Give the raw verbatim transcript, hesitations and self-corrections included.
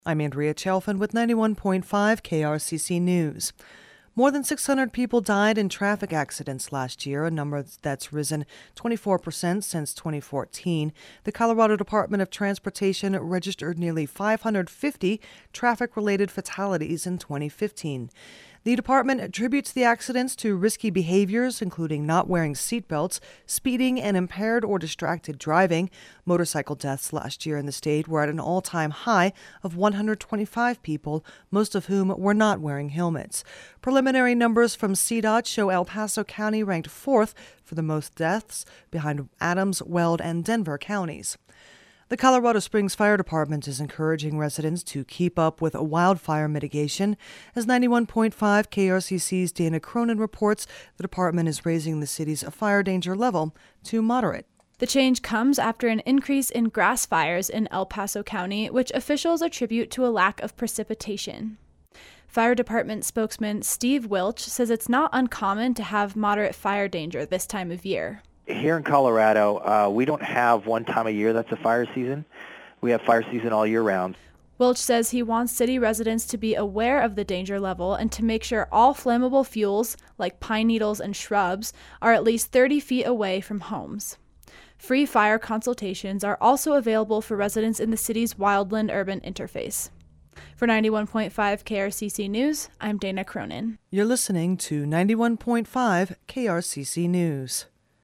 I'm Andrea Chalfin with ninety-one point five K R C C News. More than six hundred people died in traffic accidents last year, a number that's risen twenty-four percent since twenty fourteen. The Colorado Department of Transportation registered nearly five hundred fifty traffic-related fatalities in twenty fifteen. The department attributes the accidents to risky behaviors, including not wearing seatbelts, speeding, and impaired or distracted driving. Motorcycle deaths last year in the state were at an all-time high of one hundred twenty-five people, most of whom were not wearing helmets. Preliminary numbers from C DOT show El Paso County ranked fourth for the most deaths, behind Adams, Weld, and Denver counties. The Colorado Springs Fire Department is encouraging residents to keep up with wildfire mitigation. As ninety-one point five K R C C's Dana Cronin reports, the department is raising the city's fire danger level to moderate. The change comes after an increase in grass fires in El Paso County, which officials attribute to a lack of precipitation. Fire Department spokesman Steve Wilch says it's not uncommon to have moderate fire danger this time of year. Here in Colorado, uh, we don't have one time a year that's a fire season. We have fire season all year round. Wilch says he wants city residents to be aware of the danger level and to make sure all flammable fuels, like pine needles and shrubs, are at least thirty feet away from homes. Free fire consultations are also available for residents in the city's Wildland Urban Interface. For ninety-one point five K R C C News, I'm Dana Cronin. You're listening to ninety-one point five K R C C News.